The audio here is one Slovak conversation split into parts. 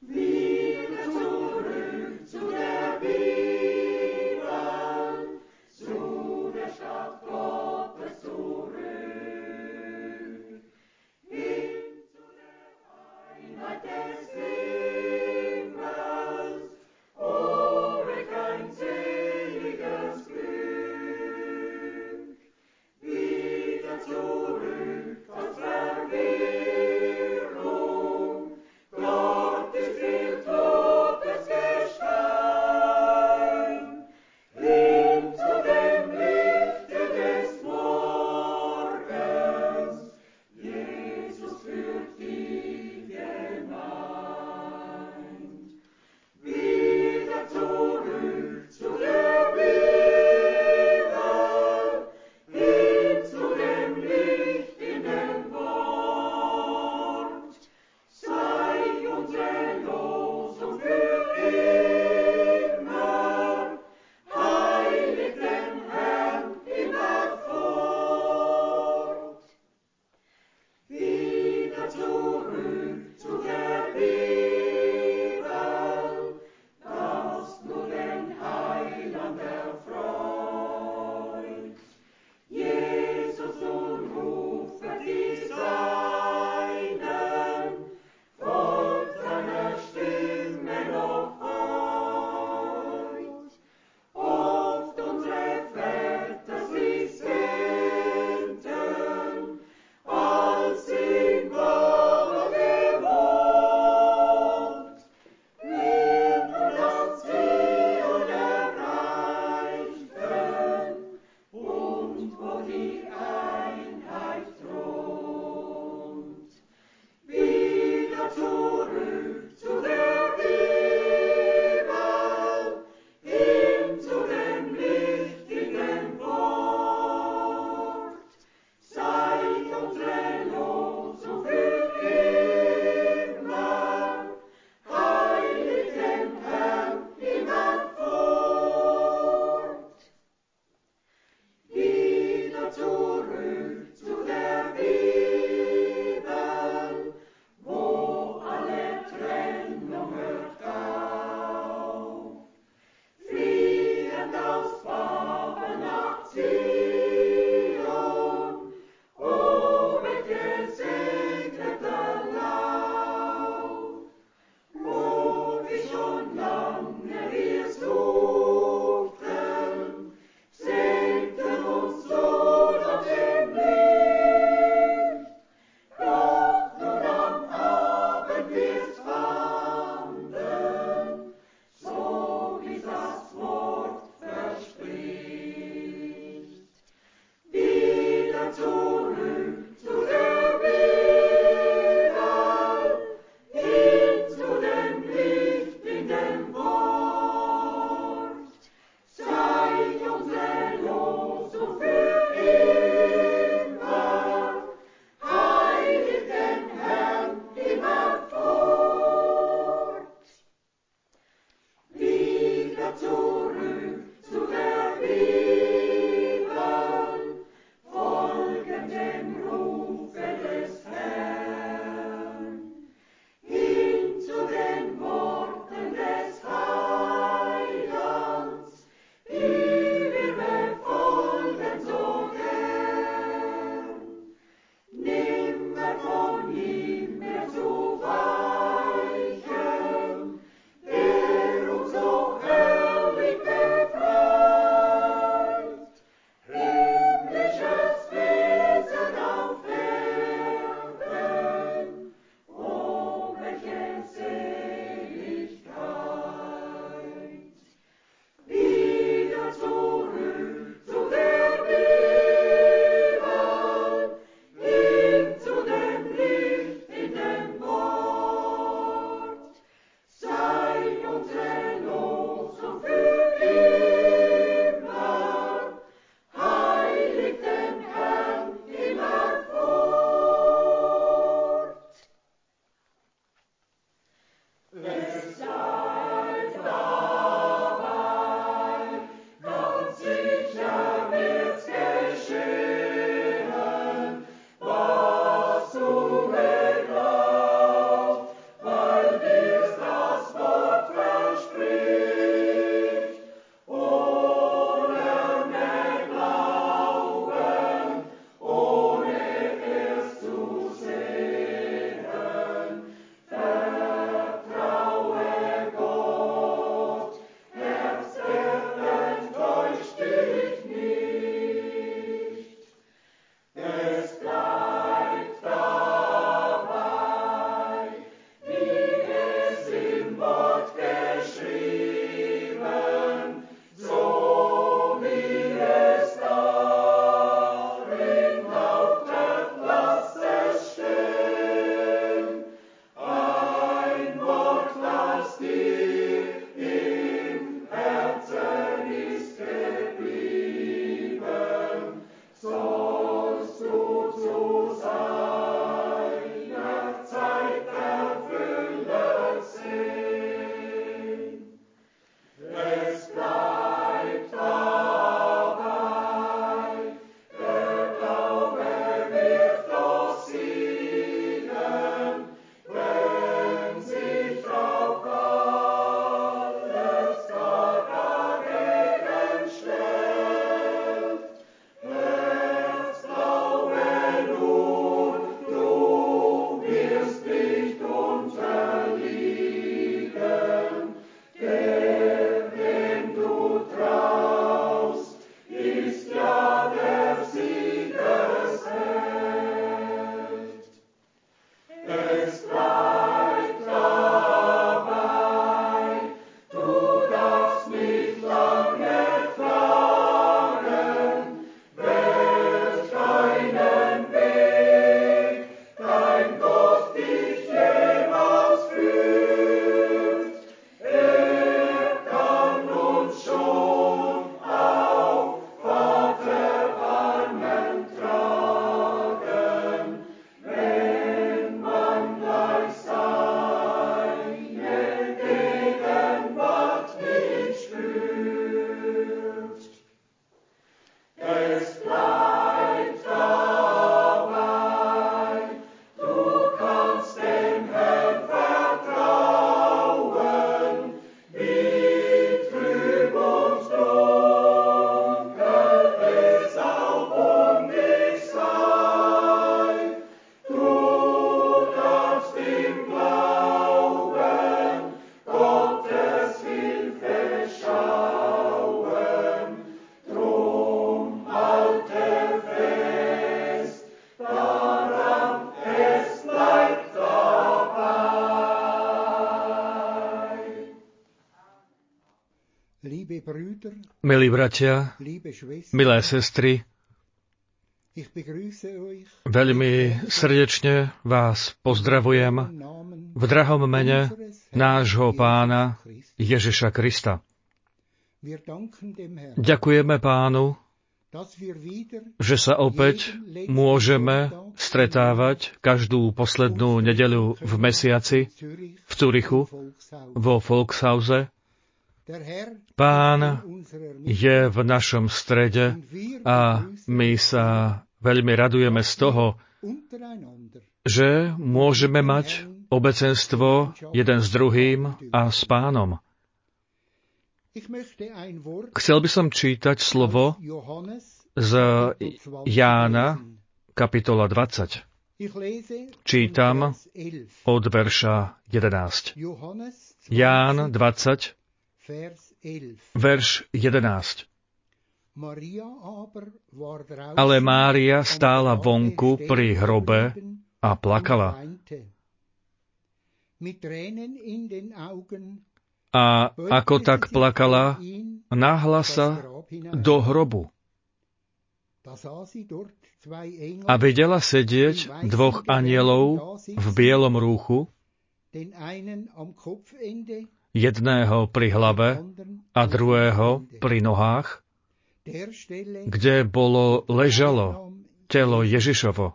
Wieder zurück zu der Bibel, zu der Stadt Gottes zurück, hin zu der Einheit des Himmels, oh, welch ein seliges Glück. Wieder zurück aus Verwirrung, dort ist viel totes Gestein, hin zu dem Lichte des Morgens, Jesus führt die Gemeinde. Wieder zurück zu der Bibel, hin zu dem Licht in dem Wort. Sei unsere Losung für immer, heilig den Herrn immerfort. Wieder zurück zu der Bibel, das nur den Heiland erfreut. Jesus nun rufe die Seinen, folgt seiner Stimme noch heut. Oft unsere Väter sie sehnten, als in Wahrheit gewohnt, hin und nach Zion erreichten, und wo die Einheit thront. Wieder zurück zu der Bibel, hin zu dem Licht in dem Wort. Sei unsere Losung für immer, heilig den Herrn immerfort. Wieder zurück zu der Bibel, wo alle Trennung hört auf. Fliehend aus Babel nach Zion, o welch gesegneter Lauf! O wie schon lange wir suchten, sehnten uns so nach dem Licht. Doch nun am Abend wir's fanden, so wie das Wort verspricht. Wieder zurück zu der Bibel, hin zu dem Licht in dem Wort. Sei unsere Losung für immer, heilig den Herrn immerfort. Wieder zurück zu der Bibel, folgend dem Milí bratia, milé sestry, veľmi srdečne vás pozdravujem v drahom mene nášho Pána Ježiša Krista. Ďakujeme Pánu, že sa opäť môžeme stretávať každú poslednú nedeľu v mesiaci v Zürichu, vo Volkshause. Pán je v našom strede a my sa veľmi radujeme z toho, že môžeme mať obecenstvo jeden s druhým a s Pánom. Chcel by som čítať slovo z Jána, kapitola 20. Čítam od verša 11. Ján 20, verš 11. Ale Mária stála vonku pri hrobe a plakala. A ako tak plakala, nahla sa do hrobu. A videla sedieť dvoch anjelov v bielom rúchu, jedného pri hlave a druhého pri nohách, kde ležalo telo Ježišovo.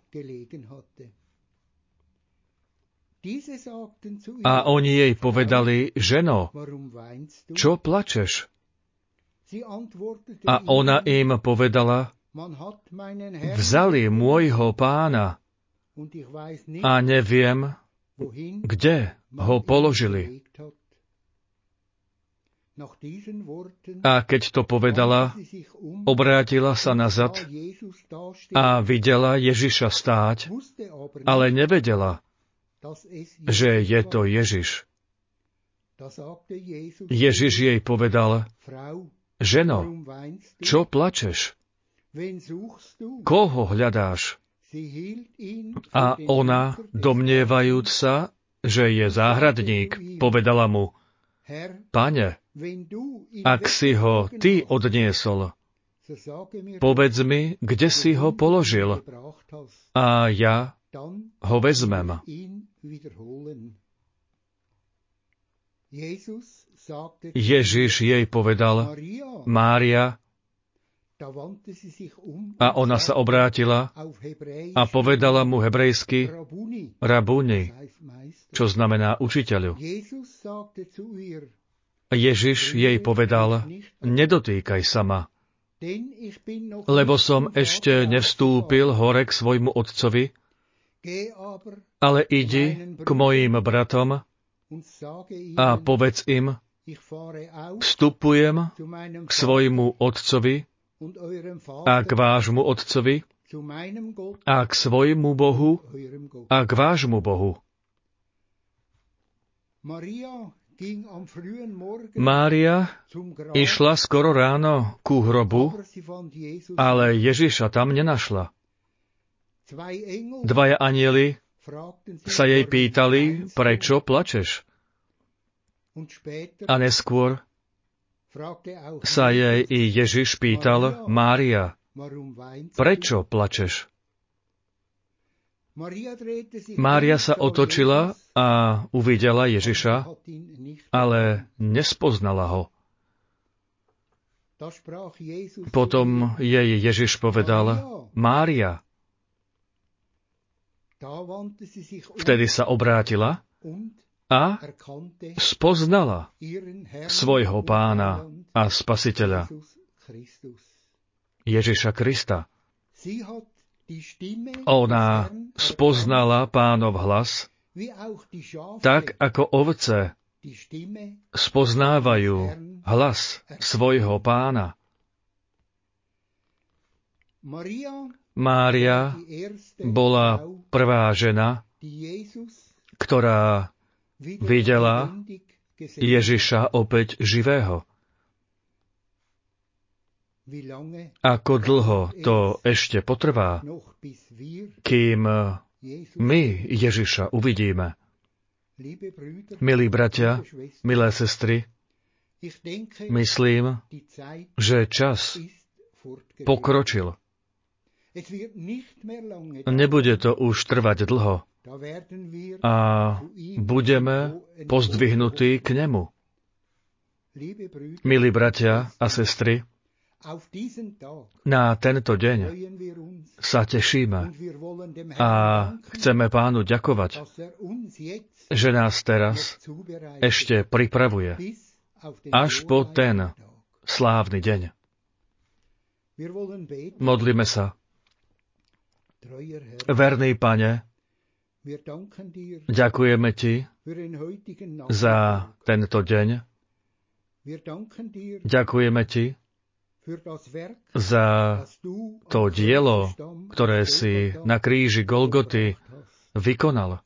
A oni jej povedali: Ženo, čo plačeš? A ona im povedala: Vzali môjho Pána a neviem, kde ho položili. A keď to povedala, obrátila sa nazad a videla Ježiša stáť, ale nevedela, že je to Ježiš. Ježiš jej povedal: Ženo, čo plačeš? Koho hľadáš? A ona, domnievajúc sa, že je záhradník, povedala mu: Pane, ak si ho ty odniesol, povedz mi, kde si ho položil, a ja ho vezmem. Ježiš jej povedal: Mária, a ona sa obrátila a povedala mu hebrejsky Rabuni, čo znamená učiteľu. Ježiš jej povedal: Nedotýkaj sa ma, lebo som ešte nevstúpil hore k svojmu otcovi, ale idi k mojim bratom a povedz im: Vstupujem k svojmu otcovi a k vášmu otcovi a k svojmu Bohu a k vášmu Bohu. Mária išla skoro ráno ku hrobu, ale Ježiša tam nenašla. Dvaja anjeli sa jej pýtali: Prečo plačeš? A neskôr sa jej i Ježiš pýtal: Mária, prečo plačeš? Mária sa otočila a uvidela Ježiša, ale nespoznala ho. Potom jej Ježiš povedal: Mária. Vtedy sa obrátila a spoznala svojho Pána a Spasiteľa, Ježiša Krista. Ona spoznala Pánov hlas, tak ako ovce spoznávajú hlas svojho Pána. Mária bola prvá žena, ktorá videla Ježiša opäť živého. Ako dlho to ešte potrvá, kým my Ježiša uvidíme? Milí bratia, milé sestry, Myslím, že čas pokročil. Nebude to už trvať dlho a budeme pozdvihnutí k nemu. Milí bratia a sestry, na tento deň sa tešíme a chceme Pánu ďakovať, že nás teraz ešte pripravuje až po ten slávny deň. Modlíme sa. Verný Pane, ďakujeme Ti za tento deň. Ďakujeme Ti za to dielo, ktoré si na kríži Golgoty vykonal.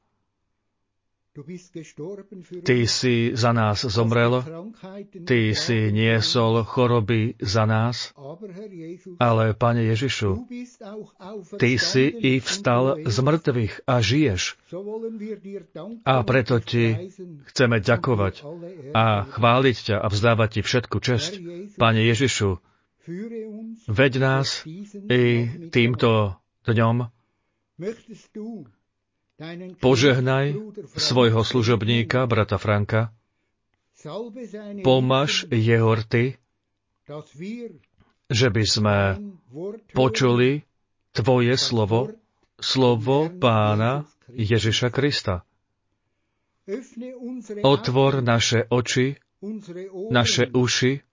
Ty si za nás zomrel, Ty si niesol choroby za nás, ale, Pane Ježišu, Ty si i vstal z mŕtvych a žiješ. A preto Ti chceme ďakovať a chváliť ťa a vzdávať Ti všetku česť. Pane Ježišu, veď nás i týmto dňom. Požehnaj svojho služobníka, brata Franka. Pomaž jeho rty, že by sme počuli Tvoje slovo, slovo Pána Ježiša Krista. Otvor naše oči, naše uši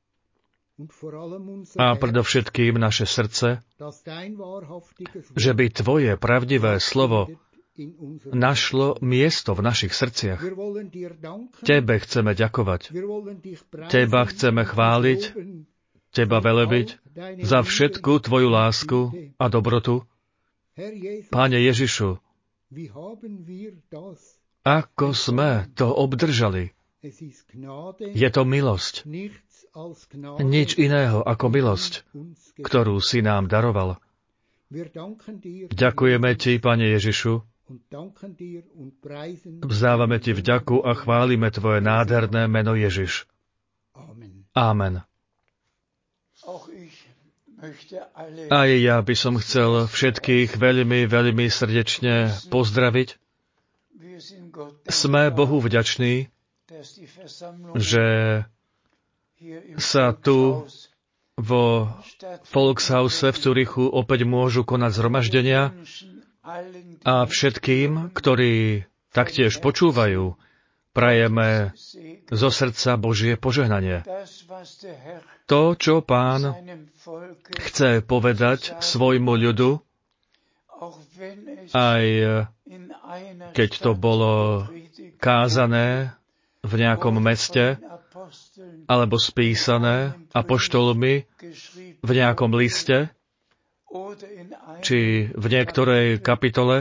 a predovšetkým naše srdce, že by Tvoje pravdivé slovo našlo miesto v našich srdciach. Tebe chceme ďakovať. Teba chceme chváliť, Teba velebiť za všetku Tvoju lásku a dobrotu. Pane Ježišu, ako sme to obdržali? Je to milosť. Nič iného ako milosť, ktorú si nám daroval. Ďakujeme Ti, Pane Ježišu, vzdávame Ti vďaku a chválime Tvoje nádherné meno Ježiš. Amen. Aj ja by som chcel všetkých veľmi, veľmi srdečne pozdraviť. Sme Bohu vďační, že sa tu vo Volkshause v Zürichu opäť môžu konať zhromaždenia a všetkým, ktorí taktiež počúvajú, prajeme zo srdca Božie požehnanie. To, čo Pán chce povedať svojmu ľudu, aj keď to bolo kázané v nejakom meste, alebo spísané apoštolmi v nejakom liste, či v niektorej kapitole,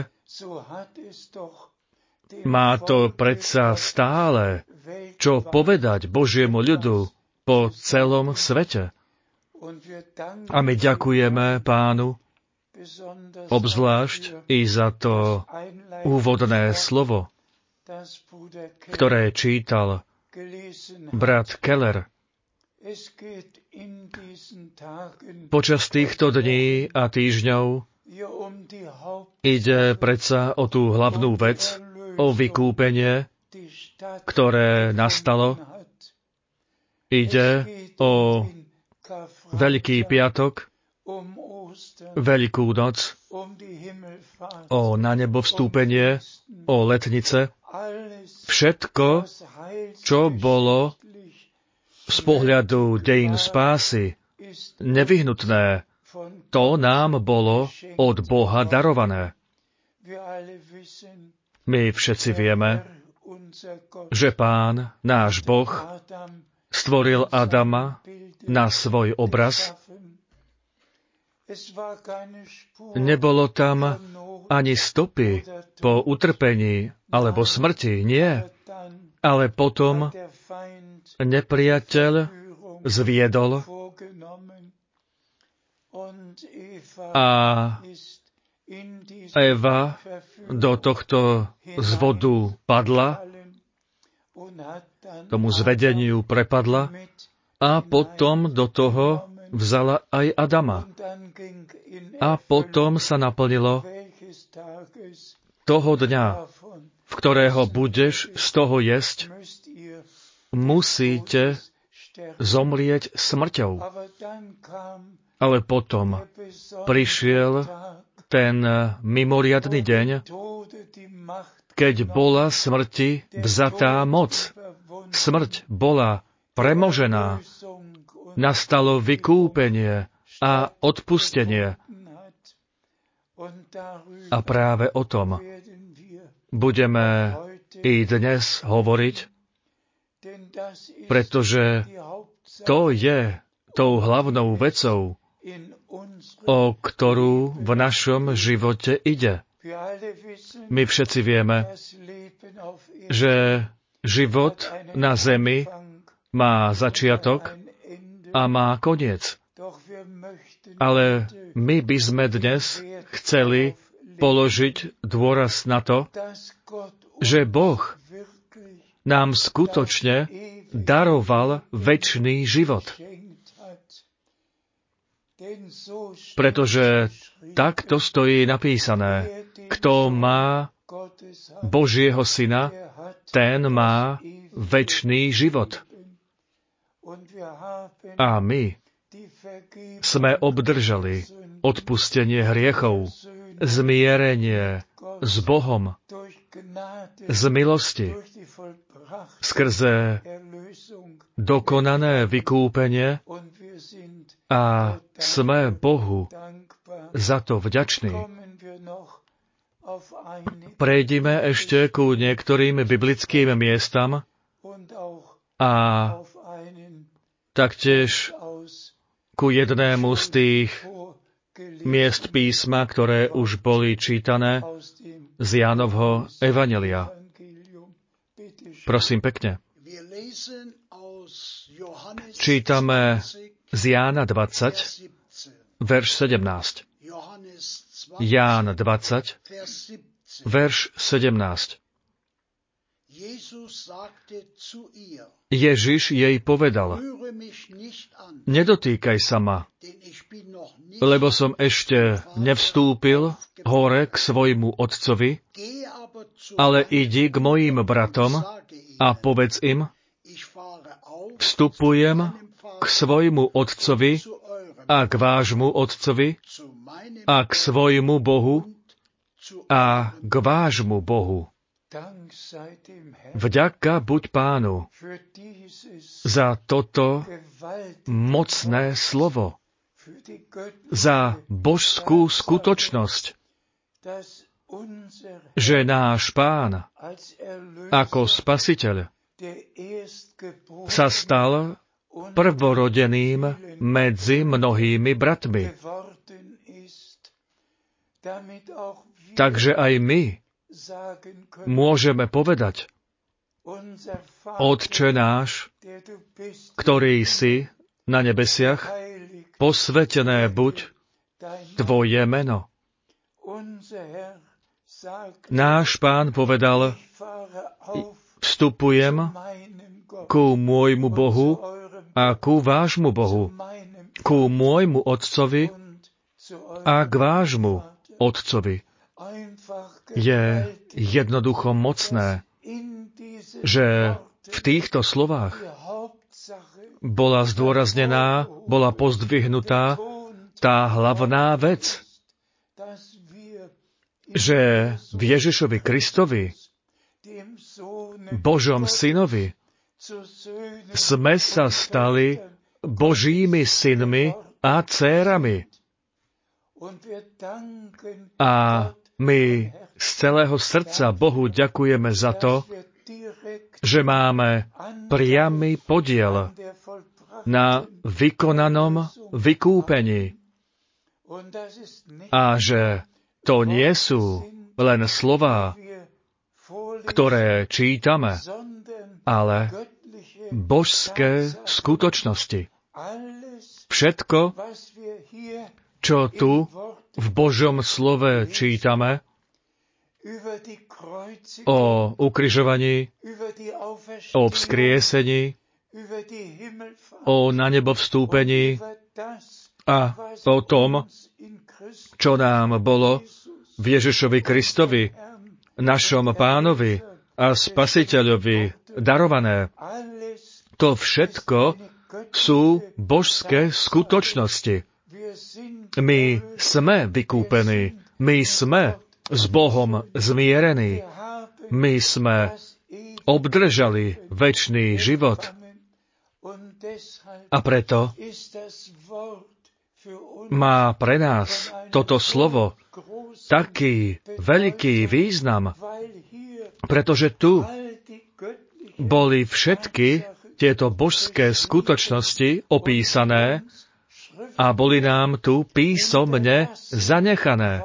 má to predsa stále čo povedať Božiemu ľudu po celom svete. A my ďakujeme Pánu obzvlášť i za to úvodné slovo, ktoré čítal brat Keller. Počas týchto dní a týždňov ide predsa o tú hlavnú vec, o vykúpenie, ktoré nastalo. Ide o Veľký piatok, Veľkú noc, o na nebo vstúpenie, o letnice. Všetko, čo bolo z pohľadu dejín spásy nevyhnutné, to nám bolo od Boha darované. My všetci vieme, že Pán, náš Boh, stvoril Adama na svoj obraz. Nebolo tam ani stopy po utrpení alebo smrti, nie. Ale potom nepriateľ zviedol a Eva do tohto zvodu padla, tomu zvedeniu prepadla A potom do toho vzala aj Adama. A potom sa naplnilo toho dňa, v ktorého budeš z toho jesť, musíte zomrieť smrťou. Ale potom prišiel ten mimoriadny deň, keď bola smrti vzatá moc. Smrť bola premožená. Nastalo vykúpenie a odpustenie. A práve o tom budeme i dnes hovoriť, pretože to je tou hlavnou vecou, o ktorú v našom živote ide. My všetci vieme, že život na zemi má začiatok a má koniec. Ale my by sme dnes chceli položiť dôraz na to, že Boh nám skutočne daroval večný život. Pretože takto stojí napísané, kto má Božieho Syna, ten má večný život. A my sme obdržali odpustenie hriechov, zmierenie s Bohom, z milosti, skrze dokonané vykúpenie a sme Bohu za to vďační. Prejdime ešte ku niektorým biblickým miestam a taktiež ku jednému z tých miest písma, ktoré už boli čítané z Jánovho evanjelia. Prosím pekne. Čítame z Jána 20, verš 17. Ján 20, verš 17. Ježiš jej povedal, nedotýkaj sa ma, lebo som ešte nevstúpil hore k svojmu otcovi, ale idi k mojim bratom a povedz im, vstupujem k svojmu otcovi a k vášmu otcovi a k svojmu Bohu a k vášmu Bohu. Vďaka buď Pánu za toto mocné slovo, za božskú skutočnosť, že náš Pán ako Spasiteľ sa stal prvorodeným medzi mnohými bratmi. Takže aj my môžeme povedať, Otče náš, ktorý si na nebesiach, posvätené buď Tvoje meno. Náš Pán povedal, vstupujem ku môjmu Bohu a ku vášmu Bohu, ku môjmu Otcovi a k vášmu Otcovi. Je jednoducho mocné, že v týchto slovách bola zdôraznená, bola pozdvihnutá tá hlavná vec, že v Ježišovi Kristovi, Božom Synovi, sme sa stali Božími synmi a dcérami. A my z celého srdca Bohu ďakujeme za to, že máme priamy podiel na vykonanom vykúpení. A že to nie sú len slová, ktoré čítame, ale božské skutočnosti. Všetko, čo tu v Božom slove čítame, o ukrižovaní, o vzkriesení, o na nebo vstúpení a o tom, čo nám bolo v Ježišovi Kristovi, našom Pánovi a Spasiteľovi darované. To všetko sú božské skutočnosti. My sme vykúpení, my sme s Bohom zmierení, my sme obdržali večný život. A preto má pre nás toto slovo taký veľký význam, pretože tu boli všetky tieto božské skutočnosti opísané a boli nám tu písomne zanechané,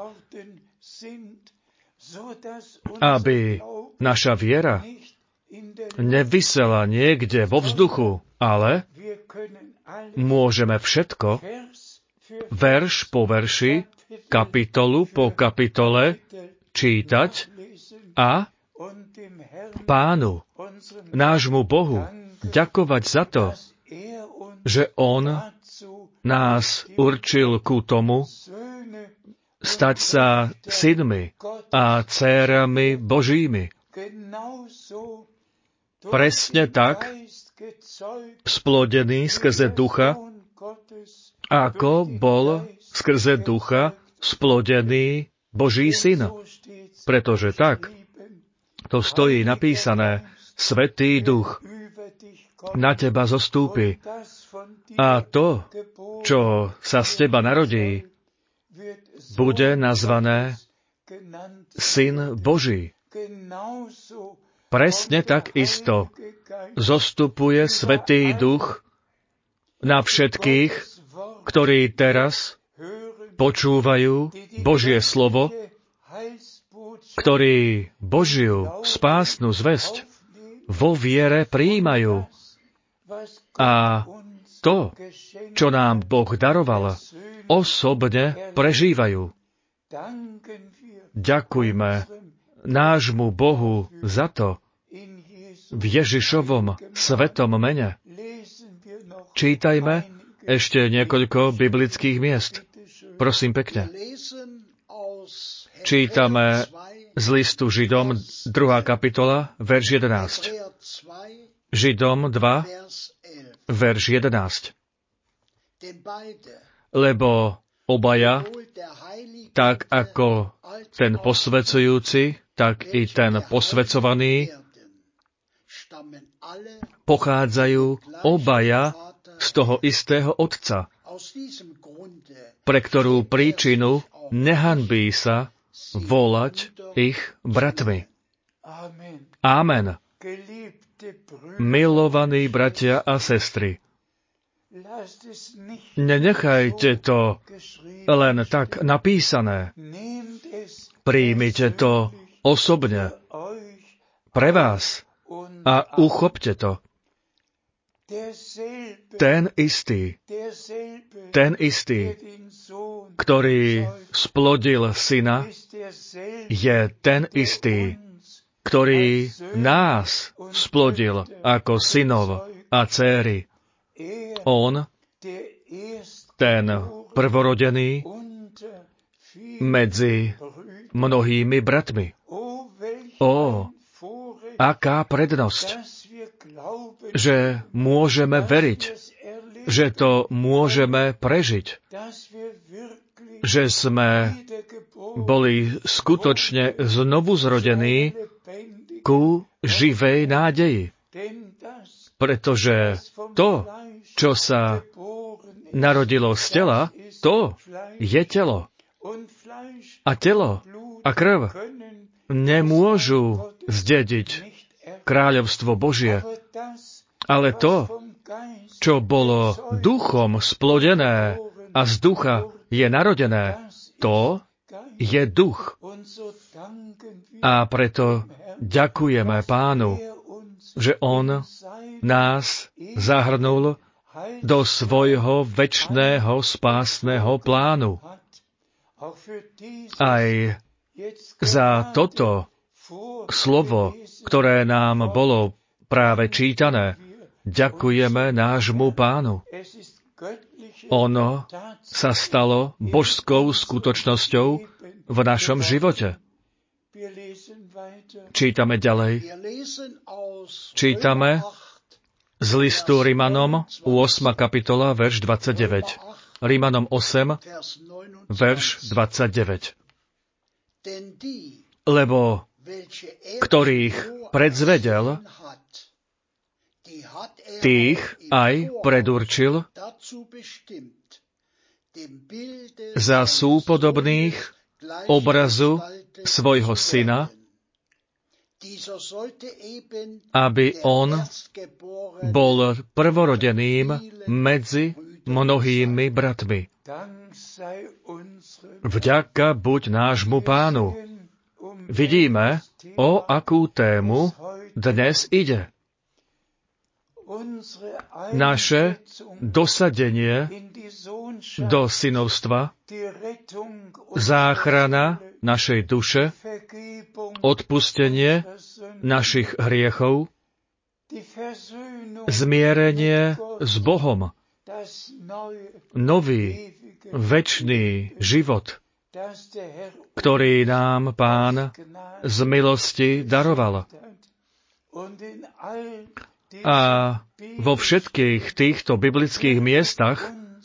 aby naša viera nevisela niekde vo vzduchu, ale môžeme všetko, verš po verši, kapitolu po kapitole čítať a Pánu, nášmu Bohu, ďakovať za to, že On nás určil ku tomu, stať sa synmi a dcérami Božími. Presne tak, splodený skrze ducha, ako bol skrze ducha splodený Boží syn. Pretože tak, to stojí napísané, Svätý Duch na teba zostúpi a to, čo sa z teba narodí, bude nazvané Syn Boží. Presne tak isto zostupuje Svätý Duch na všetkých, ktorí teraz počúvajú Božie slovo, ktorí Božiu spásnu zvesť vo viere prijímajú. A to, čo nám Boh daroval, osobne prežívajú. Ďakujme nášmu Bohu za to v Ježišovom svetom mene. Čítajme ešte niekoľko biblických miest. Prosím pekne. Čítame z listu Židom 2. kapitola, verš 11. Židom 2, verš 11. Lebo obaja, tak ako ten posvedzujúci, tak i ten posvedzovaný, pochádzajú obaja z toho istého Otca, pre ktorú príčinu nehanbí sa volať ich bratmi. Amen. Milovaní bratia a sestry, nenechajte to len tak napísané. Príjmite to osobne pre vás a uchopte to. Ten istý, ktorý splodil syna, je ten istý, ktorý nás splodil ako synov a dcéry. On, ten prvorodený medzi mnohými bratmi. Ó, aká prednosť, že môžeme veriť, že to môžeme prežiť, že sme boli skutočne znovu zrodení ku živej nádeji. Pretože to, čo sa narodilo z tela, to je telo. A telo a krv nemôžu zdediť kráľovstvo Božie. Ale to, čo bolo duchom splodené a z ducha je narodené, to je duch. A preto ďakujeme Pánu, že On nás zahrnul do svojho večného spásneho plánu. Aj za toto slovo, ktoré nám bolo práve čítané, ďakujeme nášmu Pánu. Ono sa stalo božskou skutočnosťou v našom živote. Čítame ďalej. Čítame z listu Rimanom, 8. kapitola, verš 29. Rimanom 8, verš 29. Lebo ktorých predzvedel, tých aj predurčil za súpodobných obrazu svojho syna, aby on bol prvorodeným medzi mnohými bratmi. Vďaka buď nášmu Pánu. Vidíme, o akú tému dnes ide. Naše dosadenie do synovstva, záchrana našej duše, odpustenie našich hriechov, zmierenie s Bohom, nový, večný život, ktorý nám Pán z milosti daroval. A vo všetkých týchto biblických miestach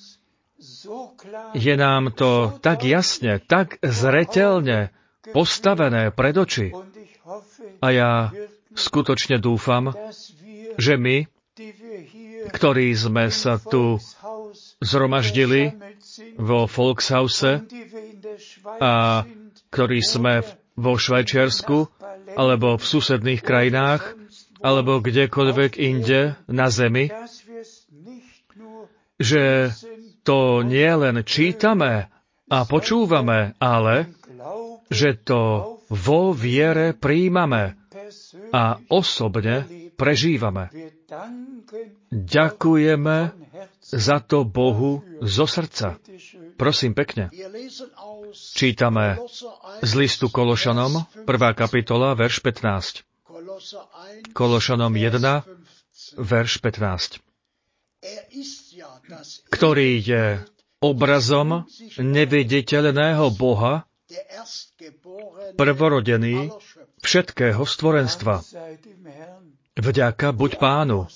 je nám to tak jasne, tak zreteľne postavené pred oči. A ja skutočne dúfam, že my, ktorí sme sa tu zhromaždili vo Volkshause a ktorí sme vo Švajčiarsku alebo v susedných krajinách, alebo kdekoľvek inde na zemi, že to nie len čítame a počúvame, ale že to vo viere prijímame a osobne prežívame. Ďakujeme za to Bohu zo srdca. Prosím pekne. Čítame z listu Kološanom, 1. kapitola, verš 15. Kološanom 1, verš 15. Ktorý je obrazom neviditeľného Boha, prvorodený všetkého stvorenstva. Vďaka buď Pánu.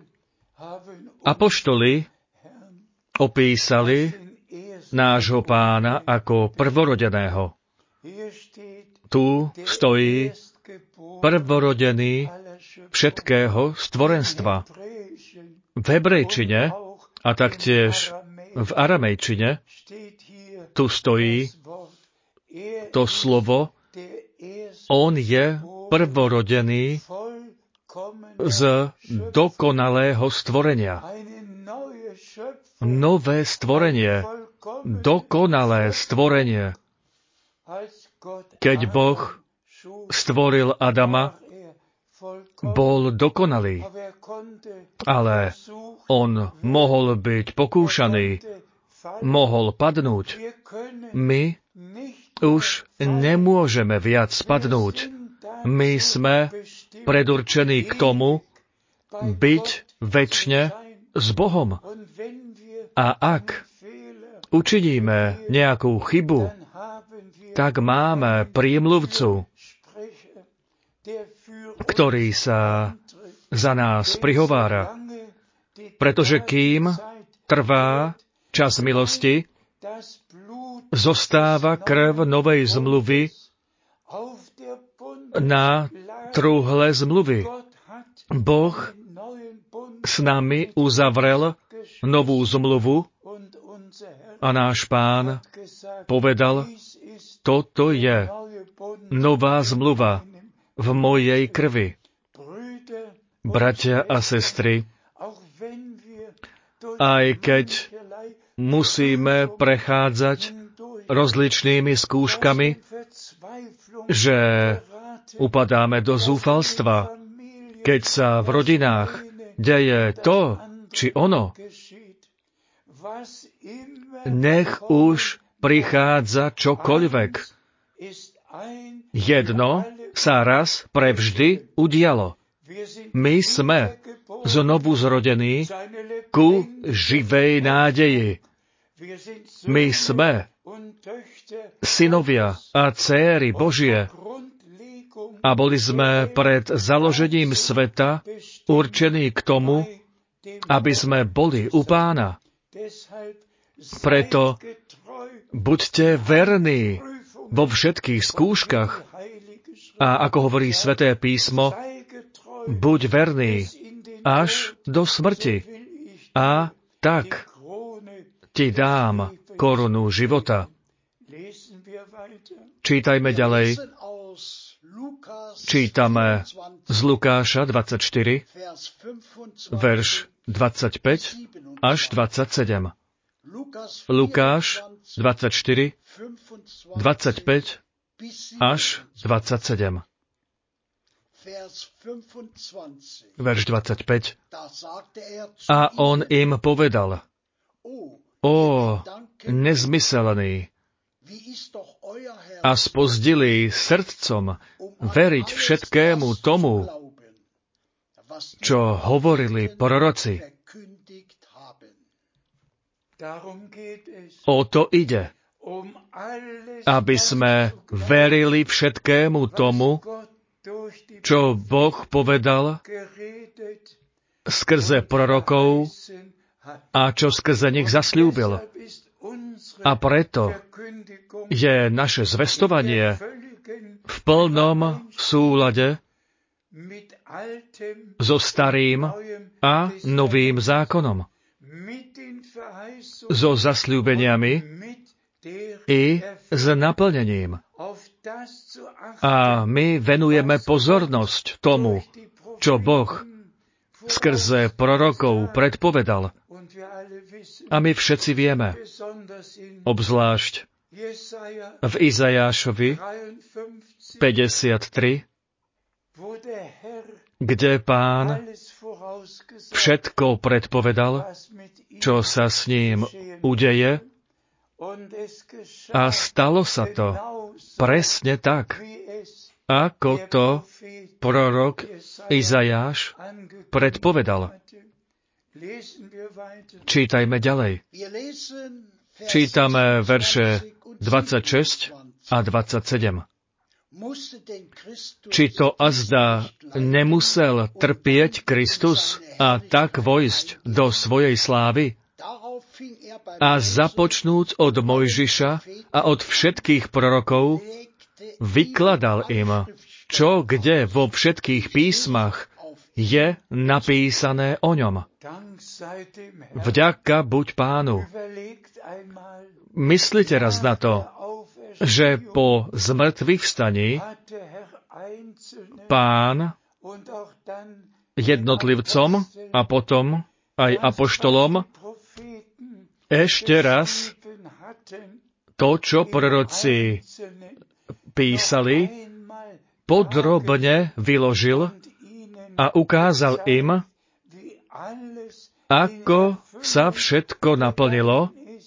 Apoštoli opísali nášho Pána ako prvorodeného. Tu stojí prvorodený všetkého stvorenstva. V hebrejčine a taktiež v aramejčine tu stojí to slovo on je prvorodený z dokonalého stvorenia. Nové stvorenie, dokonalé stvorenie. Keď Boh stvoril Adama, bol dokonalý, ale on mohol byť pokúšaný, mohol padnúť. My už nemôžeme viac padnúť. My sme predurčení k tomu byť večne s Bohom. A ak učiníme nejakú chybu, tak máme prímluvcu, ktorý sa za nás prihovára. Pretože kým trvá čas milosti, zostáva krv novej zmluvy na trúhle zmluvy. Boh s nami uzavrel novú zmluvu a náš Pán povedal, toto je nová zmluva v mojej krvi. Bratia a sestry, aj keď musíme prechádzať rozličnými skúškami, že upadáme do zúfalstva, keď sa v rodinách deje to, či ono. Nech už prichádza čokoľvek. Jedno sa raz prevždy udialo. My sme znovu zrodení ku živej nádeji. My sme synovia a dcéry Božie a boli sme pred založením sveta určení k tomu, aby sme boli u Pána. Preto buďte verní vo všetkých skúškach a ako hovorí Sväté písmo, buď verný až do smrti a tak ti dám korunu života. Čítajme ďalej. Čítame z Lukáša 24, verš 25 až 27. Lukáš 24, 25 až 27. Verš 25. A on im povedal: Ó, nezmyselný a spozdilý srdcom veriť všetkému tomu, čo hovorili proroci. O to ide, aby sme verili všetkému tomu, čo Boh povedal skrze prorokov a čo skrze nich zasľúbil. A preto je naše zvestovanie v plnom súlade so starým a novým zákonom, so zasľúbeniami i s naplnením. A my venujeme pozornosť tomu, čo Boh skrze prorokov predpovedal. A my všetci vieme, obzvlášť v Izajášovi 53, kde Pán všetko predpovedal, čo sa s ním udeje, a stalo sa to presne tak, ako to prorok Izajáš predpovedal. Čítajme ďalej. Čítame verše 26 a 27. Či to azda nemusel trpieť Kristus a tak vojsť do svojej slávy? A započnúc od Mojžiša a od všetkých prorokov, vykladal im, čo kde vo všetkých písmach je napísané o ňom. Vďaka buď Pánu. Myslite raz na to, že po zmrtvých vstaní Pán jednotlivcom a potom aj apoštolom ešte raz to, čo proroci písali, podrobne vyložil a ukázal im, ako sa všetko naplnilo,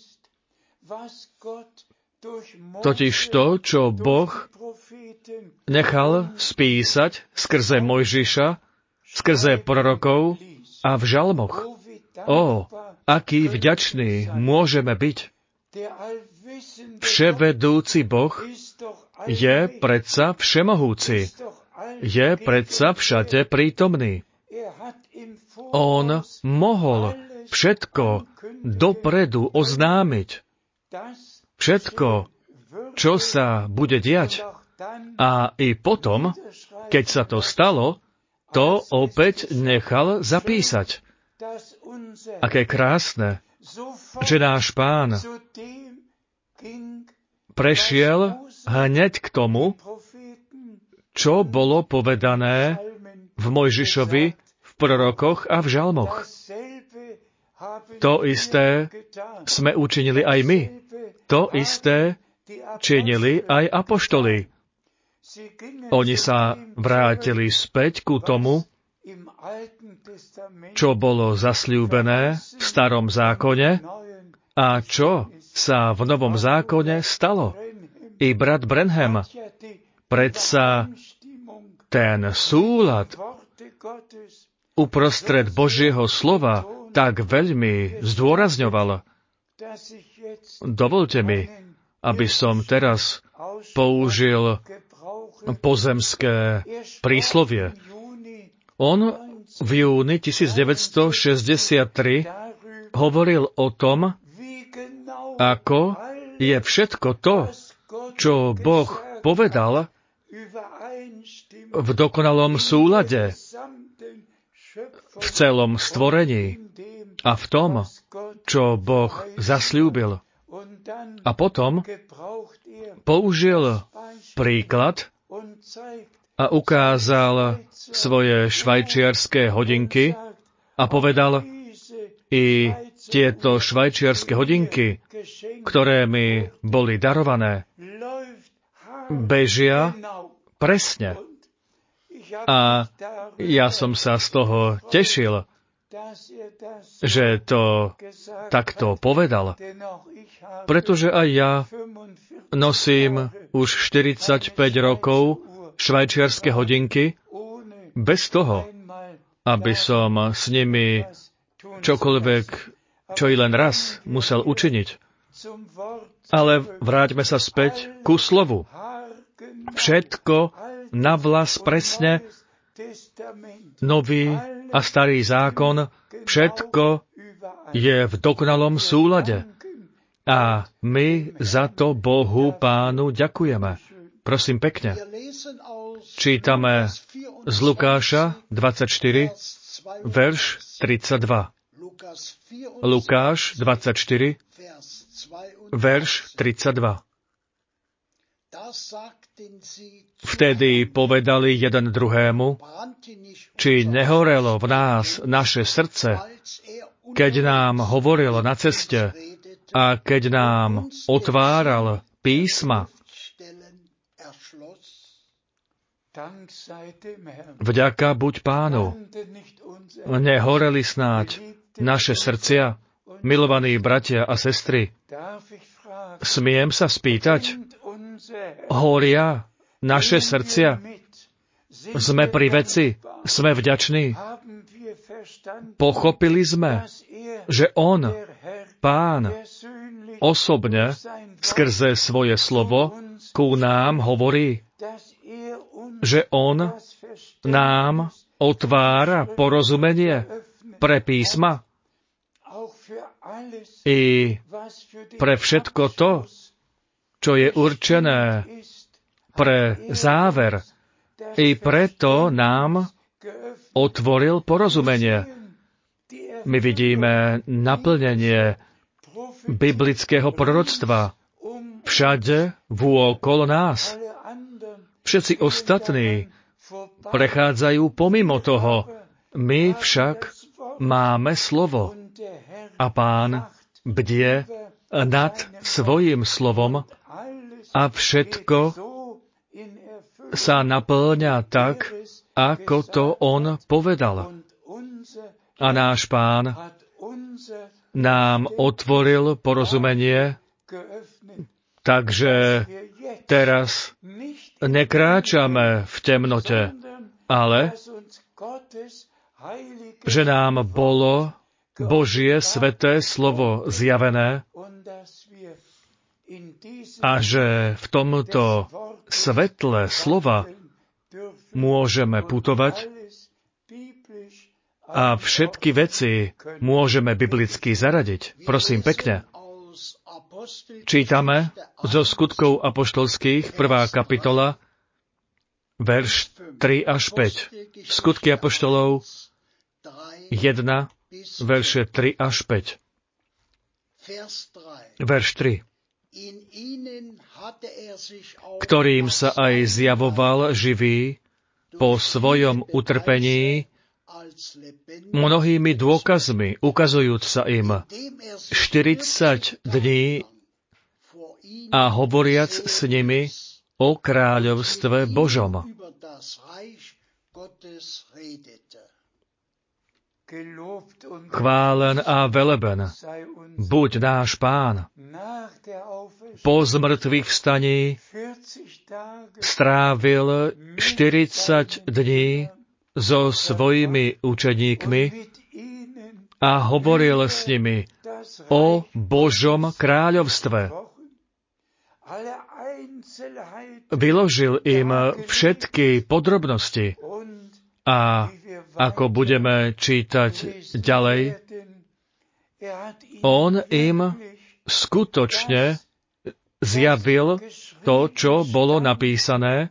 totiž to, čo Boh nechal spísať skrze Mojžiša, skrze prorokov a v žalmoch. Ó, aký vďačný môžeme byť. Vševedúci Boh je predsa všemohúci. Je predsa všade prítomný. On mohol všetko dopredu oznámiť. Všetko, čo sa bude diať. A i potom, keď sa to stalo, to opäť nechal zapísať. Aké krásne, že náš Pán prešiel hneď k tomu, čo bolo povedané v Mojžišovi, v prorokoch a v žalmoch. To isté sme učinili aj my. To isté činili aj apoštoli. Oni sa vrátili späť ku tomu, čo bolo zasľúbené v starom zákone a čo sa v novom zákone stalo. I brat Branham predsa ten súlad uprostred Božieho slova tak veľmi zdôrazňoval. Dovolte mi, aby som teraz použil pozemské príslovie. On v júni 1963 hovoril o tom, ako je všetko to, čo Boh povedal, v dokonalom súlade v celom stvorení a v tom, čo Boh zasľúbil. A potom použil príklad a ukázal svoje švajčiarske hodinky a povedal, i tieto švajčiarske hodinky, ktoré mi boli darované, bežia presne. A ja som sa z toho tešil, že to takto povedal, pretože aj ja nosím už 45 rokov švajčiarske hodinky bez toho, aby som s nimi čokoľvek, čo i len raz musel učiniť. Ale vráťme sa späť ku slovu. Všetko navlas presne, nový a starý zákon, všetko je v dokonalom súlade. A my za to Bohu Pánu ďakujeme. Prosím pekne. Čítame z Lukáša 24, verš 32. Lukáš 24, verš 32. Vtedy povedali jeden druhému, či nehorelo v nás naše srdce, keď nám hovoril na ceste a keď nám otváral písma. Vďaka buď Pánu. Nehoreli snáď naše srdcia, milovaní bratia a sestry. Smiem sa spýtať, horia naše srdcia? Sme pri veci? Sme vďační? Pochopili sme, že On, Pán, osobne skrze svoje slovo ku nám hovorí, že On nám otvára porozumenie pre písma i pre všetko to, čo je určené pre záver. I preto nám otvoril porozumenie. My vidíme naplnenie biblického proroctva všade vôkolo nás. Všetci ostatní prechádzajú pomimo toho. My však máme slovo. A Pán bdie nad svojím slovom a všetko sa naplňa tak, ako to On povedal. A náš Pán nám otvoril porozumenie, takže teraz nekráčame v temnote, ale že nám bolo Božie sveté slovo zjavené a že v tomto svetle slova môžeme putovať a všetky veci môžeme biblicky zaradiť. Prosím pekne. Čítame zo Skutkov apoštolských, 1. kapitola, verš 3 až 5. Skutky apoštolov 1, verše 3 až 5. Verš 3. Ktorým sa aj zjavoval živý po svojom utrpení mnohými dôkazmi, ukazujúc sa im 40 dní a hovoriac s nimi o kráľovstve Božom. Chválen a veleben buď náš Pán. Po zmrtvých vstaní strávil 40 dní so svojimi učeníkmi a hovoril s nimi o Božom kráľovstve. Vyložil im všetky podrobnosti a ako budeme čítať ďalej, on im skutočne zjavil to, čo bolo napísané,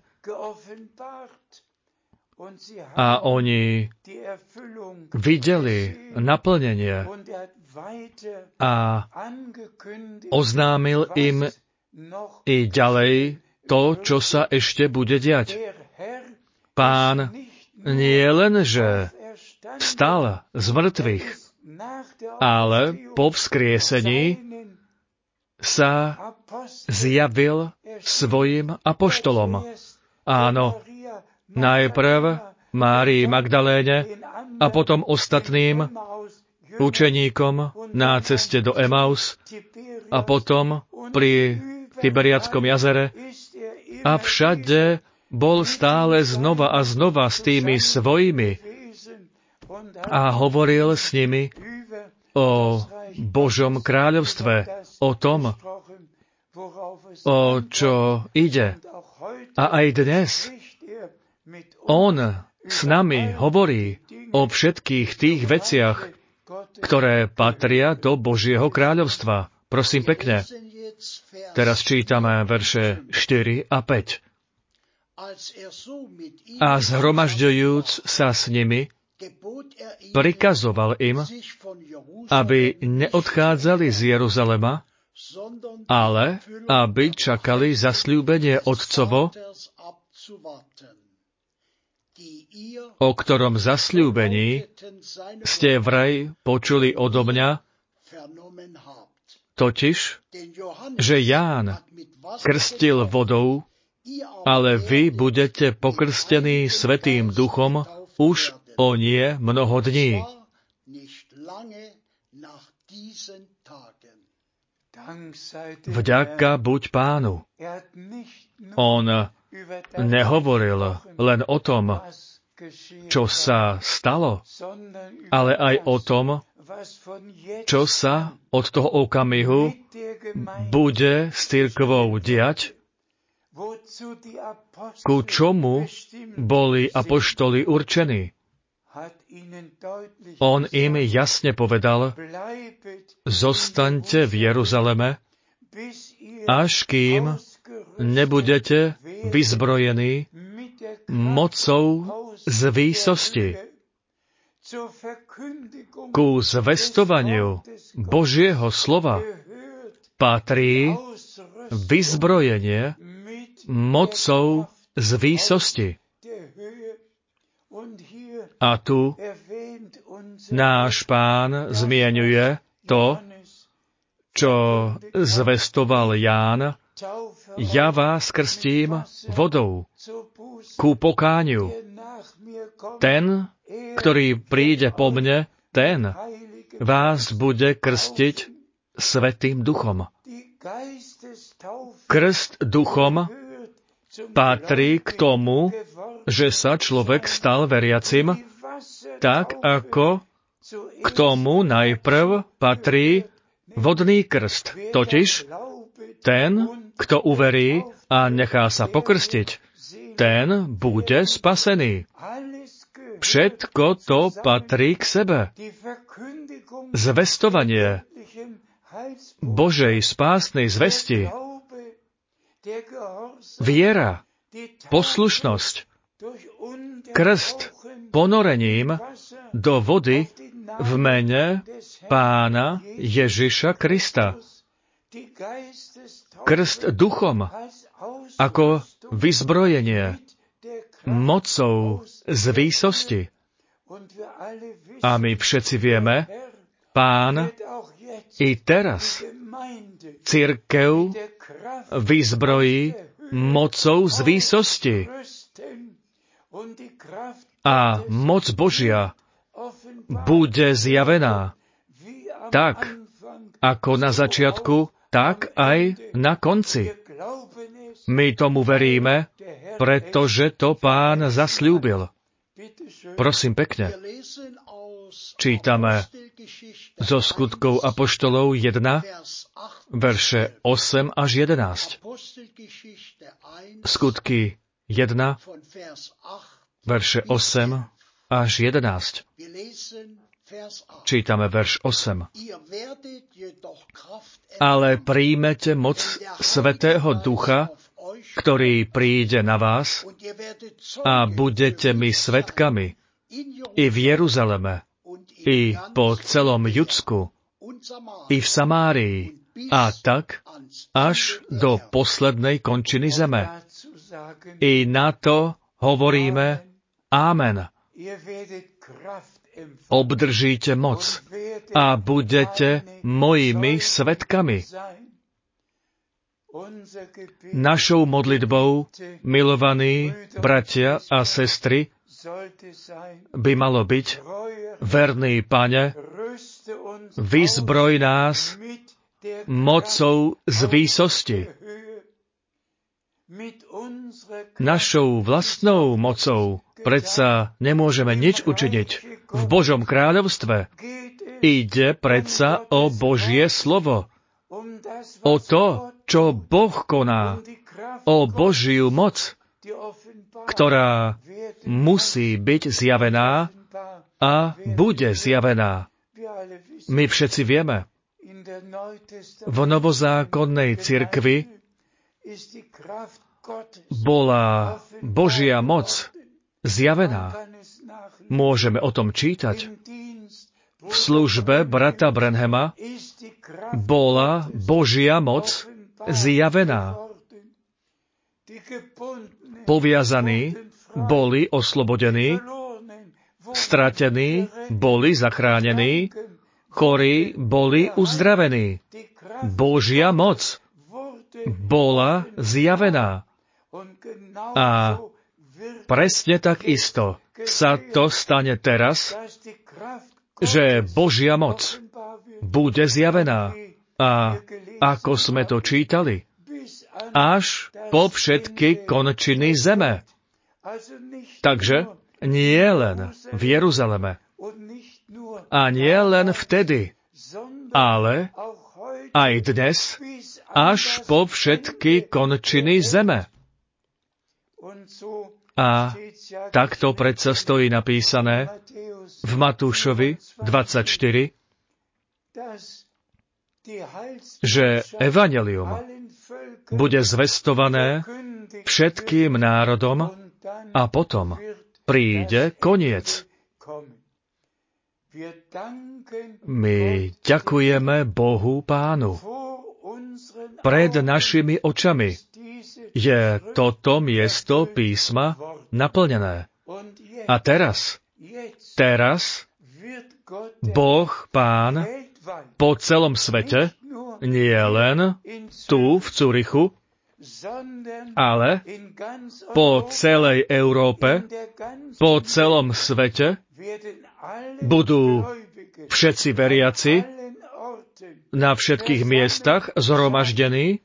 a oni videli naplnenie a oznámil im i ďalej to, čo sa ešte bude diať. Pán nie len, že vstal z mŕtvych, ale po vzkriesení sa zjavil svojim apoštolom. Áno, najprv Márii Magdaléne a potom ostatným učeníkom na ceste do Emaus a potom pri Tiberiadskom jazere a všade bol stále znova a znova s tými svojimi a hovoril s nimi o Božom kráľovstve, o tom, o čo ide. A aj dnes on s nami hovorí o všetkých tých veciach, ktoré patria do Božieho kráľovstva. Prosím pekne. Teraz čítame verše 4 a 5. A zhromažďujúc sa s nimi, prikazoval im, aby neodchádzali z Jeruzalema, ale aby čakali zasľúbenie Otcovo, o ktorom zasľúbení ste vraj počuli odo mňa, totiž, že Ján krstil vodou, ale vy budete pokrstení Svätým Duchom už o nie mnoho dní. Vďaka buď Pánu. On nehovoril len o tom, čo sa stalo, ale aj o tom, čo sa od toho okamihu bude s cirkvou diať, ku čomu boli apoštoli určení. On im jasne povedal, zostaňte v Jeruzaleme, až kým nebudete vyzbrojení mocou z výsosti. Ku zvestovaniu Božieho slova patrí vyzbrojenie mocou z výsosti. A tu náš Pán zmieňuje to, čo zvestoval Ján: ja vás krstím vodou ku pokániu. Ten, ktorý príde po mne, ten vás bude krstiť Svätým Duchom. Krst Duchom patrí k tomu, že sa človek stal veriacim, tak ako k tomu najprv patrí vodný krst, totiž ten, kto uverí a nechá sa pokrstiť, ten bude spasený. Všetko to patrí k sebe. Zvestovanie Božej spásnej zvesti, viera, poslušnosť, krst ponorením do vody v mene Pána Ježiša Krista. Krst Duchom ako vyzbrojenie mocou z výsosti. A my všetci vieme, Pán i teraz cirkev vyzbrojí mocou z výsosti. A moc Božia bude zjavená tak, ako na začiatku, tak aj na konci. My tomu veríme, pretože to Pán zasľúbil. Prosím pekne, čítame zo Skutkov apoštolov 1, verše 8 až 11. Skutky 1, verše 8 až 11. Čítame verš 8. Ale príjmete moc Svätého Ducha, ktorý príde na vás, a budete mi svedkami i v Jeruzaleme, i po celom Judsku, i v Samárii, a tak až do poslednej končiny zeme. I na to hovoríme Amen. Obdržíte moc a budete mojimi svedkami. Našou modlitbou, milovaní bratia a sestry, by malo byť: verný Pane, vyzbroj nás mocou z výsosti. Našou vlastnou mocou predsa nemôžeme nič učiniť. V Božom kráľovstve ide predsa o Božie slovo, o to, čo Boh koná, o Božiu moc, ktorá musí byť zjavená a bude zjavená. My všetci vieme, v novozákonnej cirkvi bola Božia moc zjavená. Môžeme o tom čítať. V službe brata Branhama bola Božia moc zjavená. Poviazaní boli oslobodení, stratení boli zachránení, chorí boli uzdravení. Božia moc bola zjavená. A presne tak isto sa to stane teraz, že Božia moc bude zjavená. A ako sme to čítali, až po všetky končiny zeme. Takže nie len v Jeruzaleme a nie len vtedy, ale aj dnes, až po všetky končiny zeme. A takto predsa stojí napísané v Matúšovi 24, že evanjelium bude zvestované všetkým národom a potom príde koniec. My ďakujeme Bohu Pánu. Pred našimi očami je toto miesto písma naplnené. A teraz Boh Pán po celom svete, nie len tu v Curichu, ale po celej Európe, po celom svete budú všetci veriaci na všetkých miestach zhromaždení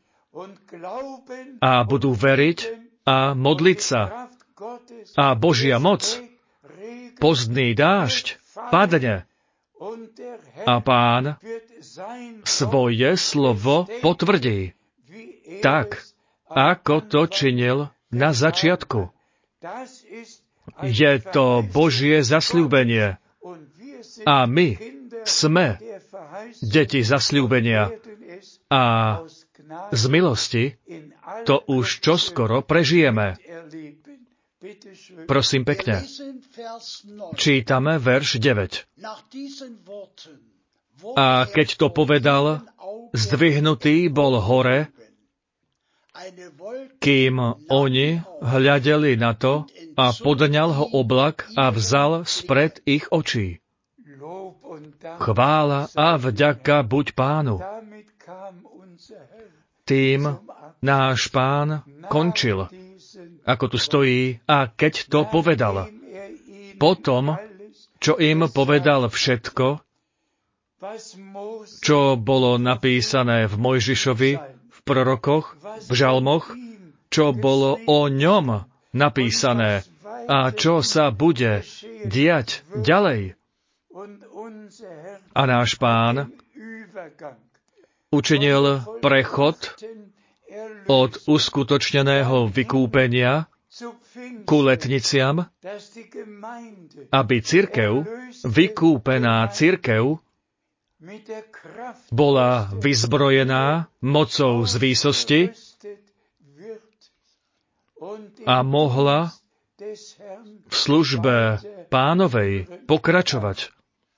a budú veriť a modliť sa. A Božia moc, pozdný dážď, padne a Pán svoje slovo potvrdí. Tak, ako to činil na začiatku. Je to Božie zasľúbenie. A my sme deti zasľúbenia. A z milosti to už čoskoro prežijeme. Prosím pekne. Čítame verš 9. A keď to povedal, zdvihnutý bol hore, kým oni hľadeli na to, a podňal ho oblak a vzal spred ich očí. Chvála a vďaka buď Pánu. Tým náš Pán končil. Ako tu stojí, a keď to povedal. Potom, čo im povedal všetko, čo bolo napísané v Mojžišovi, v prorokoch, v žalmoch, čo bolo o ňom napísané, a čo sa bude diať ďalej. A náš Pán učinil prechod od uskutočneného vykúpenia ku letniciam, aby cirkev, vykúpená cirkev, bola vyzbrojená mocou z výsosti a mohla v službe Pánovej pokračovať.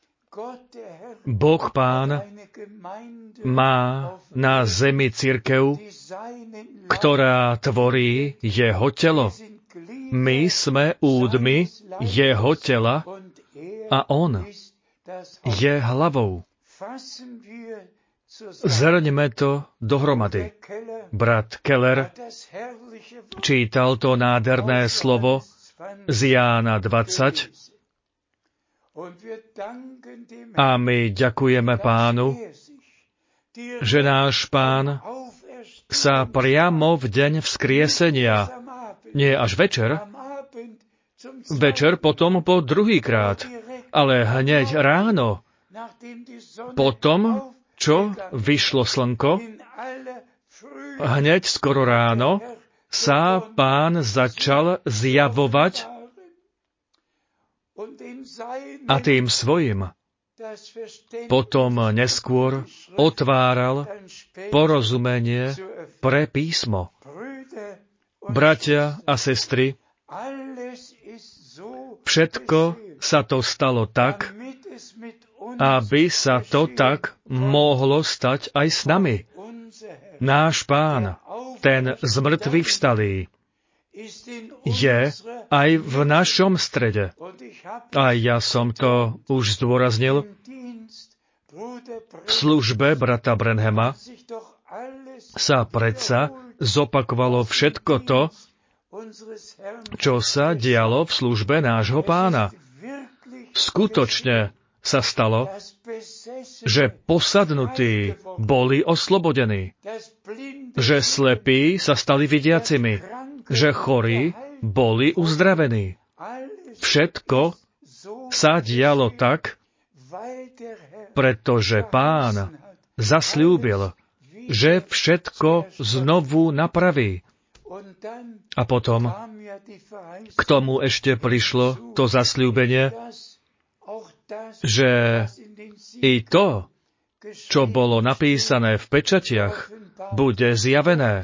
Boh Pán má na zemi cirkev, ktorá tvorí jeho telo. My sme údmi jeho tela a on je hlavou. Zhrňme to dohromady. Brat Keller čítal to nádherné slovo z Jána 20 a my ďakujeme Pánu, že náš Pán sa priamo v deň vzkriesenia, nie až večer potom po druhýkrát, ale hneď ráno, potom, čo vyšlo slnko, hneď skoro ráno sa Pán začal zjavovať a tým svojim potom neskôr otváral porozumenie pre písmo. Bratia a sestry, všetko sa to stalo tak, aby sa to tak mohlo stať aj s nami. Náš Pán, ten zmrtvých vstalý, je aj v našom strede. A ja som to už zdôraznil. V službe brata Branhama sa predsa zopakovalo všetko to, čo sa dialo v službe nášho Pána. Skutočne sa stalo, že posadnutí boli oslobodení, že slepí sa stali vidiacimi, že chorí boli uzdravení. Všetko sa dialo tak, pretože Pán zasľúbil, že všetko znovu napraví. A potom k tomu ešte prišlo to zasľúbenie, že i to, čo bolo napísané v pečatiach, bude zjavené.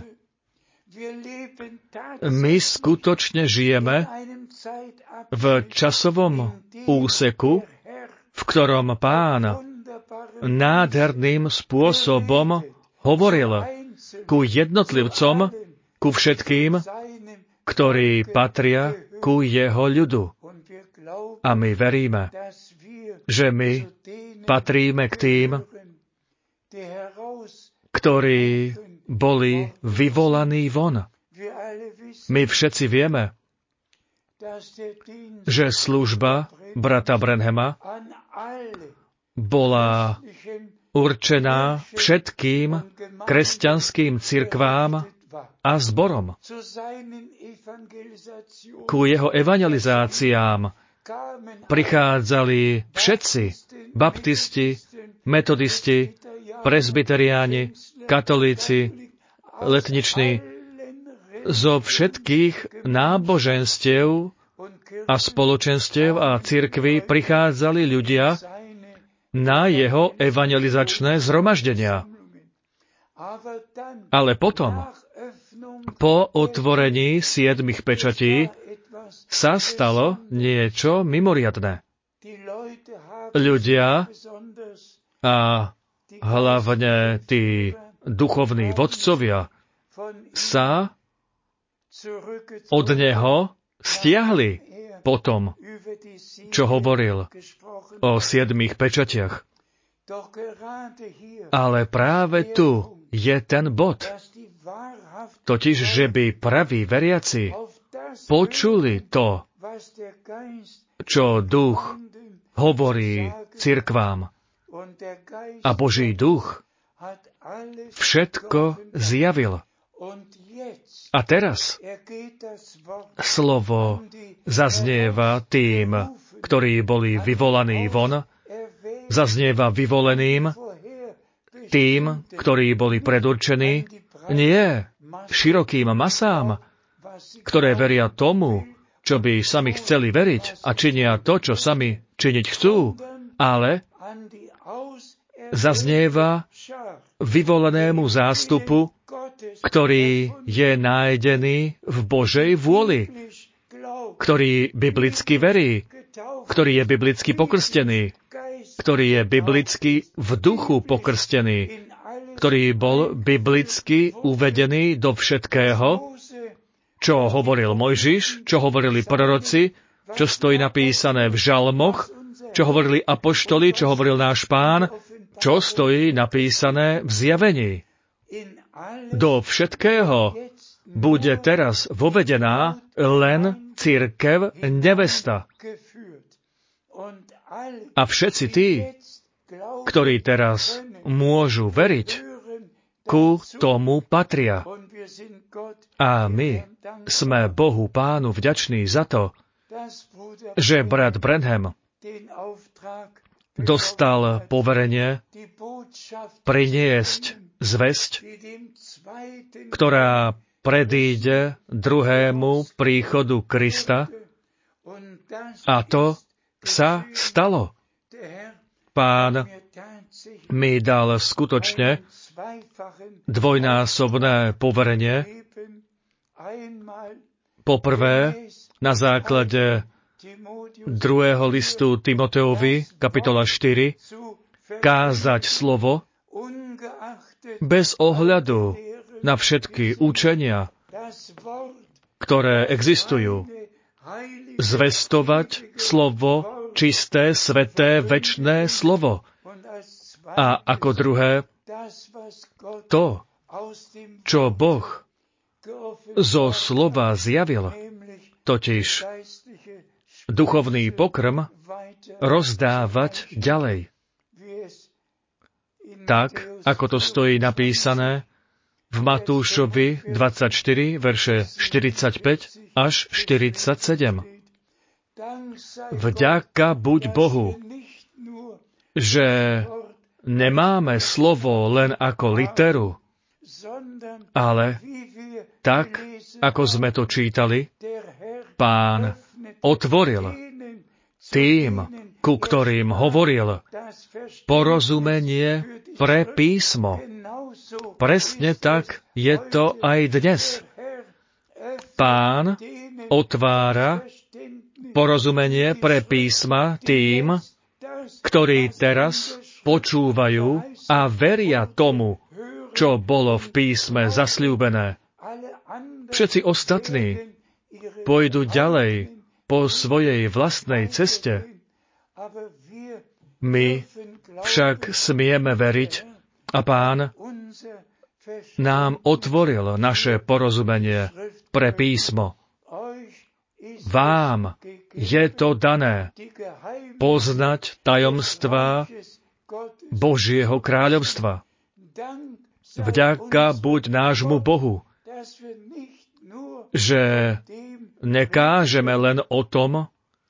My skutočne žijeme v časovom úseku, v ktorom Pán nádherným spôsobom hovoril ku jednotlivcom, ku všetkým, ktorí patria ku jeho ľudu. A my veríme, že my patríme k tým, ktorí boli vyvolaní von. My všetci vieme, že služba brata Branhama bola určená všetkým kresťanským cirkvám a zborom. Ku jeho evangelizáciám prichádzali všetci, baptisti, metodisti, presbyteriáni, katolíci, letniční, zo všetkých náboženstiev a spoločenstiev a cirkví prichádzali ľudia na jeho evangelizačné zhromaždenia. Ale potom, po otvorení 7 pečatí, sa stalo niečo mimoriadne. Ľudia, a hlavne tí duchovní vodcovia, sa od neho stiahli potom, čo hovoril o 7 pečatiach. Ale práve tu je ten bod. Totiž, že by praví veriaci počuli to, čo duch hovorí cirkvám. A Boží duch všetko zjavil. A teraz slovo zaznieva tým, ktorí boli vyvolaní von, zaznieva vyvoleným, tým, ktorí boli predurčení, nie širokým masám, ktoré veria tomu, čo by sami chceli veriť a činia to, čo sami činiť chcú, ale zaznieva vyvolenému zástupu, ktorý je nájdený v Božej vôli, ktorý biblicky verí, ktorý je biblicky pokrstený, ktorý je biblicky v duchu pokrstený, ktorý bol biblicky uvedený do všetkého, čo hovoril Mojžiš, čo hovorili proroci, čo stojí napísané v žalmoch, čo hovorili apoštoli, čo hovoril náš Pán, čo stojí napísané v zjavení. Do všetkého bude teraz vovedená len cirkev nevesta. A všetci tí, ktorí teraz môžu veriť, ku tomu patria. A my sme Bohu Pánu vďační za to, že brat Branham dostal poverenie priniesť zvesť, ktorá predíde druhému príchodu Krista, a to sa stalo. Pán mi dal skutočne dvojnásobné poverenie. Poprvé, na základe 2. listu Timoteovi, kapitola 4, kázať slovo bez ohľadu na všetky učenia, ktoré existujú. Zvestovať slovo, čisté, sveté, večné slovo. A ako druhé, to, čo Boh zo slova zjavil, totiž duchovný pokrm, rozdávať ďalej. Tak, ako to stojí napísané v Matúšovi 24, verše 45 až 47. Vďaka buď Bohu, že nemáme slovo len ako literu, ale tak, ako sme to čítali, Pán otvoril tým, ku ktorým hovoril, porozumenie pre písmo. Presne tak je to aj dnes. Pán otvára porozumenie pre písma tým, ktorí teraz počúvajú a veria tomu, čo bolo v písme zasľúbené. Všetci ostatní pôjdu ďalej po svojej vlastnej ceste. My však smieme veriť a Pán nám otvoril naše porozumenie pre písmo. Vám je to dané poznať tajomstvá Božieho kráľovstva. Vďaka buď nášmu Bohu, že nekážeme len o tom,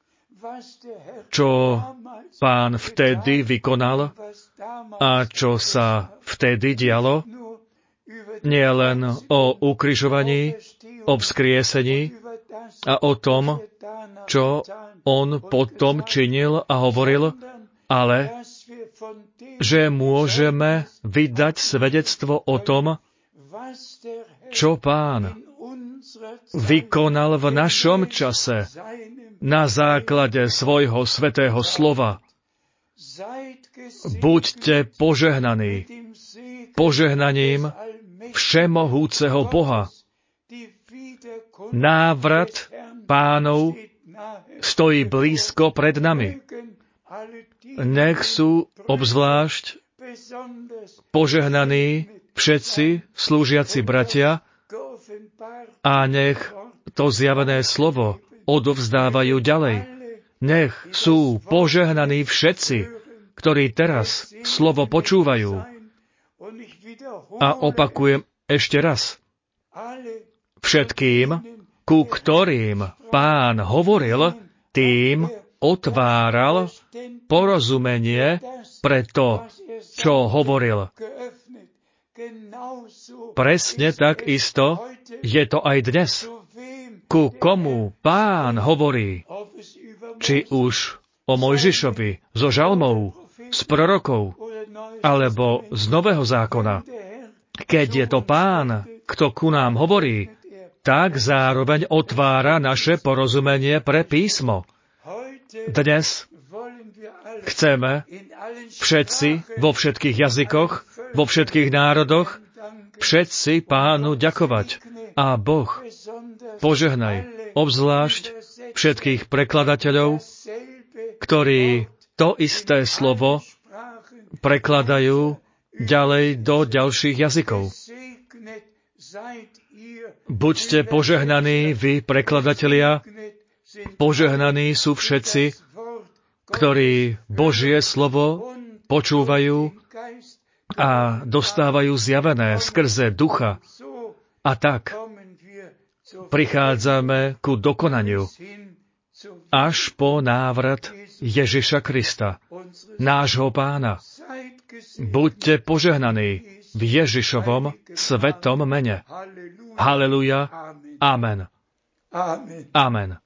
čo Pán vtedy vykonal a čo sa vtedy dialo, nie len o ukrižovaní, o vzkriesení a o tom, čo on potom činil a hovoril, ale že môžeme vydať svedectvo o tom, čo Pán vykonal v našom čase na základe svojho svätého slova. Buďte požehnaní požehnaním všemohúceho Boha. Návrat Pánov stojí blízko pred nami. Nech sú obzvlášť požehnaní všetci slúžiaci bratia a nech to zjavené slovo odovzdávajú ďalej. Nech sú požehnaní všetci, ktorí teraz slovo počúvajú. A opakujem ešte raz. Všetkým, ku ktorým Pán hovoril, tým otváral porozumenie pre to, čo hovoril. Presne tak isto je to aj dnes. Ku komu Pán hovorí, či už o Mojžišovi, zo žalmov, z prorokov, alebo z Nového zákona. Keď je to Pán, kto ku nám hovorí, tak zároveň otvára naše porozumenie pre písmo. Dnes chceme všetci, vo všetkých jazykoch, vo všetkých národoch, všetci Pánu ďakovať. A Boh, požehnaj obzvlášť všetkých prekladateľov, ktorí to isté slovo prekladajú ďalej do ďalších jazykov. Buďte požehnaní, vy prekladatelia, požehnaní sú všetci, ktorí Božie slovo počúvajú a dostávajú zjavené skrze ducha. A tak prichádzame ku dokonaniu až po návrat Ježiša Krista, nášho Pána. Buďte požehnaní v Ježišovom svetom mene. Haleluja. Amen. Amen.